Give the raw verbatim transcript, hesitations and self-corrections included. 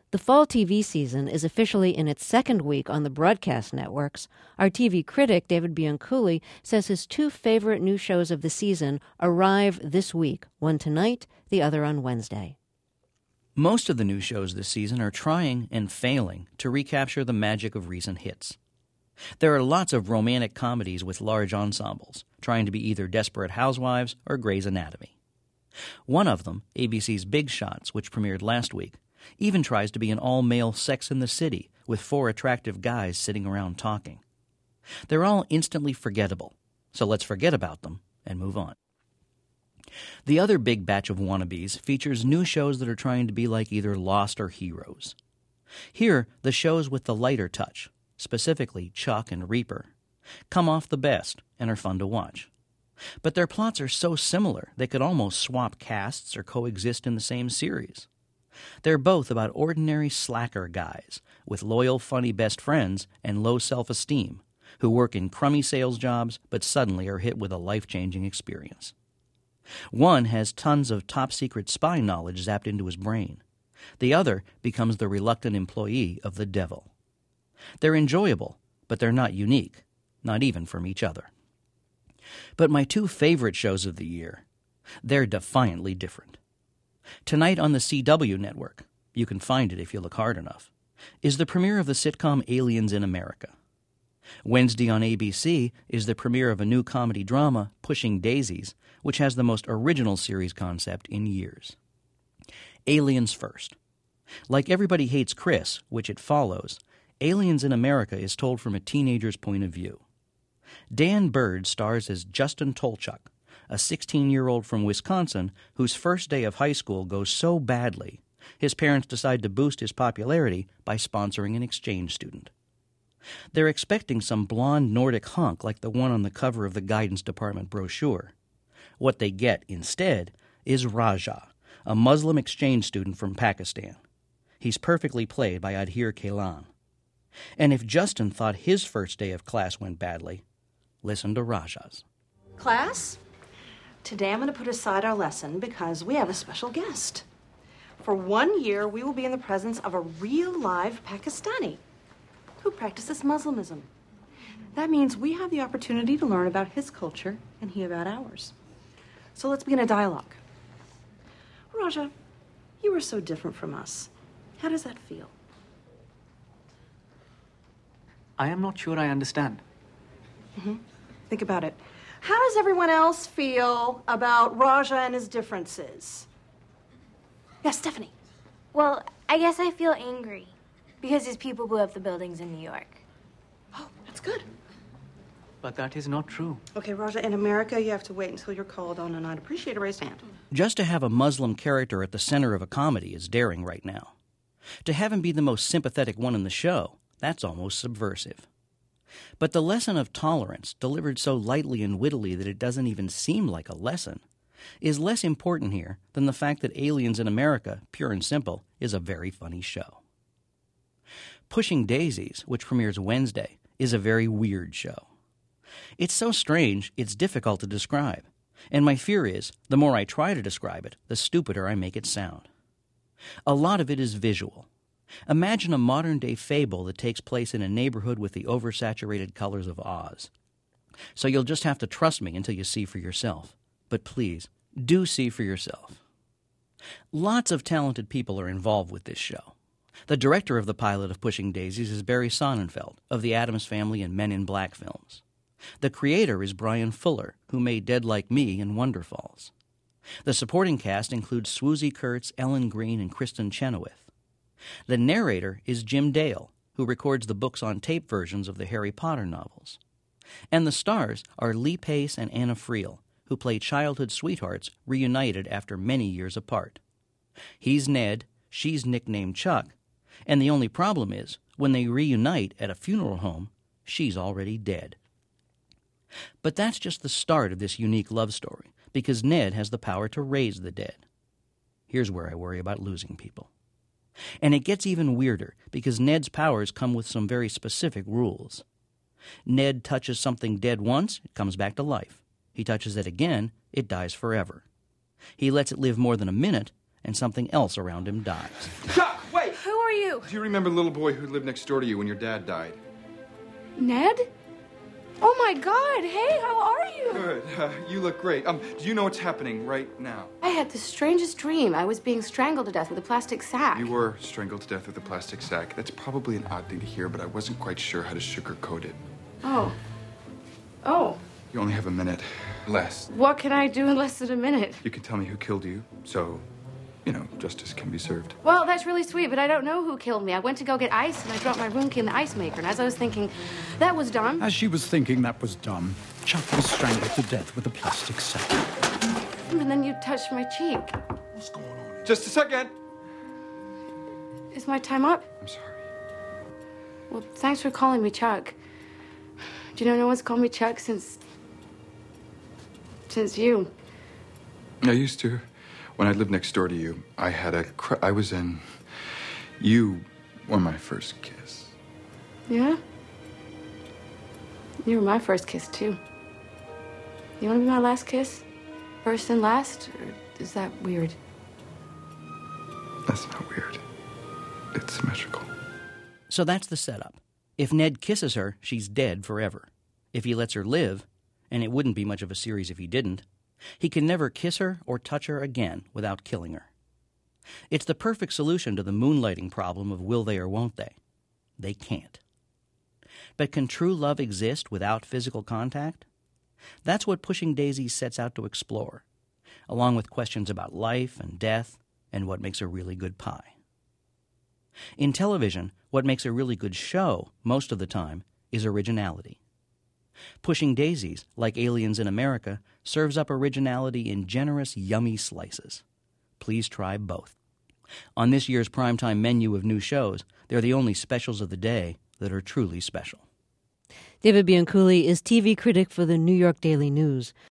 The fall T V season is officially in its second week on the broadcast networks. Our T V critic, David Bianculli, says his two favorite new shows of the season arrive this week, one tonight, the other on Wednesday. Most of the new shows this season are trying and failing to recapture the magic of recent hits. There are lots of romantic comedies with large ensembles, trying to be either Desperate Housewives or Grey's Anatomy. One of them, A B C's Big Shots, which premiered last week, even tries to be an all-male Sex and the City with four attractive guys sitting around talking. They're all instantly forgettable, so let's forget about them and move on. The other big batch of wannabes features new shows that are trying to be like either Lost or Heroes. Here, the shows with the lighter touch, specifically Chuck and Reaper, come off the best and are fun to watch. But their plots are so similar they could almost swap casts or coexist in the same series. They're both about ordinary slacker guys with loyal, funny best friends and low self-esteem who work in crummy sales jobs but suddenly are hit with a life-changing experience. One has tons of top-secret spy knowledge zapped into his brain. The other becomes the reluctant employee of the devil. They're enjoyable, but they're not unique, not even from each other. But my two favorite shows of the year, they're defiantly different. Tonight on the C W network, you can find it if you look hard enough, is the premiere of the sitcom Aliens in America. Wednesday on A B C is the premiere of a new comedy drama, Pushing Daisies, which has the most original series concept in years. Aliens first. Like Everybody Hates Chris, which it follows, Aliens in America is told from a teenager's point of view. Dan Bird stars as Justin Tolchuk, a sixteen-year-old from Wisconsin whose first day of high school goes so badly, his parents decide to boost his popularity by sponsoring an exchange student. They're expecting some blonde Nordic hunk like the one on the cover of the guidance department brochure. What they get instead is Raja, a Muslim exchange student from Pakistan. He's perfectly played by Adhir Kailan. And if Justin thought his first day of class went badly, listen to Raja's. Class, today I'm going to put aside our lesson because we have a special guest. For one year, we will be in the presence of a real live Pakistani who practices Muslimism. That means we have the opportunity to learn about his culture and he about ours. So let's begin a dialogue. Raja, you are so different from us. How does that feel? I am not sure I understand. Mm-hmm. Think about it. How does everyone else feel about Raja and his differences? Yes, Stephanie. Well, I guess I feel angry because his people blew up the buildings in New York. Oh, that's good. But that is not true. Okay, Raja, in America, you have to wait until you're called on, and I'd appreciate a raised hand. Just to have a Muslim character at the center of a comedy is daring right now. To have him be the most sympathetic one in the show, that's almost subversive. But the lesson of tolerance, delivered so lightly and wittily that it doesn't even seem like a lesson, is less important here than the fact that Aliens in America, pure and simple, is a very funny show. Pushing Daisies, which premieres Wednesday, is a very weird show. It's so strange, it's difficult to describe. And my fear is, the more I try to describe it, the stupider I make it sound. A lot of it is visual. Imagine a modern-day fable that takes place in a neighborhood with the oversaturated colors of Oz. So you'll just have to trust me until you see for yourself. But please, do see for yourself. Lots of talented people are involved with this show. The director of the pilot of Pushing Daisies is Barry Sonnenfeld, of the Addams Family and Men in Black films. The creator is Brian Fuller, who made Dead Like Me and Wonder Falls. The supporting cast includes Swoosie Kurtz, Ellen Greene, and Kristen Chenoweth. The narrator is Jim Dale, who records the books-on-tape versions of the Harry Potter novels. And the stars are Lee Pace and Anna Friel, who play childhood sweethearts reunited after many years apart. He's Ned, she's nicknamed Chuck, and the only problem is, when they reunite at a funeral home, she's already dead. But that's just the start of this unique love story, because Ned has the power to raise the dead. Here's where I worry about losing people. And it gets even weirder, because Ned's powers come with some very specific rules. Ned touches something dead once, it comes back to life. He touches it again, it dies forever. He lets it live more than a minute, and something else around him dies. Chuck, wait! Who are you? Do you remember the little boy who lived next door to you when your dad died? Ned? Oh my God! Hey, how are you? Good. Uh, you look great. Um, do you know what's happening right now? I had the strangest dream. I was being strangled to death with a plastic sack. You were strangled to death with a plastic sack. That's probably an odd thing to hear, but I wasn't quite sure how to sugarcoat it. Oh. Oh. You only have a minute. Less. What can I do in less than a minute? You can tell me who killed you, so, you know, justice can be served. Well, that's really sweet, but I don't know who killed me. I went to go get ice, and I dropped my room key in the ice maker. And as I was thinking, that was dumb. As she was thinking that was dumb, Chuck was strangled to death with a plastic sack. And then you touched my cheek. What's going on? Just a second. Is my time up? I'm sorry. Well, thanks for calling me Chuck. Do you know no one's called me Chuck since... since you? I used to. When I lived next door to you, I had a... Cr- I was in... You were my first kiss. Yeah? You were my first kiss, too. You want to be my last kiss? First and last? Or is that weird? That's not weird. It's symmetrical. So that's the setup. If Ned kisses her, she's dead forever. If he lets her live, and it wouldn't be much of a series if he didn't, he can never kiss her or touch her again without killing her. It's the perfect solution to the moonlighting problem of will they or won't they. They can't. But can true love exist without physical contact? That's what Pushing Daisies sets out to explore, along with questions about life and death and what makes a really good pie. In television, what makes a really good show, most of the time, is originality. Pushing Daisies, like Aliens in America, serves up originality in generous, yummy slices. Please try both. On this year's primetime menu of new shows, they're the only specials of the day that are truly special. David Bianculli is T V critic for the New York Daily News.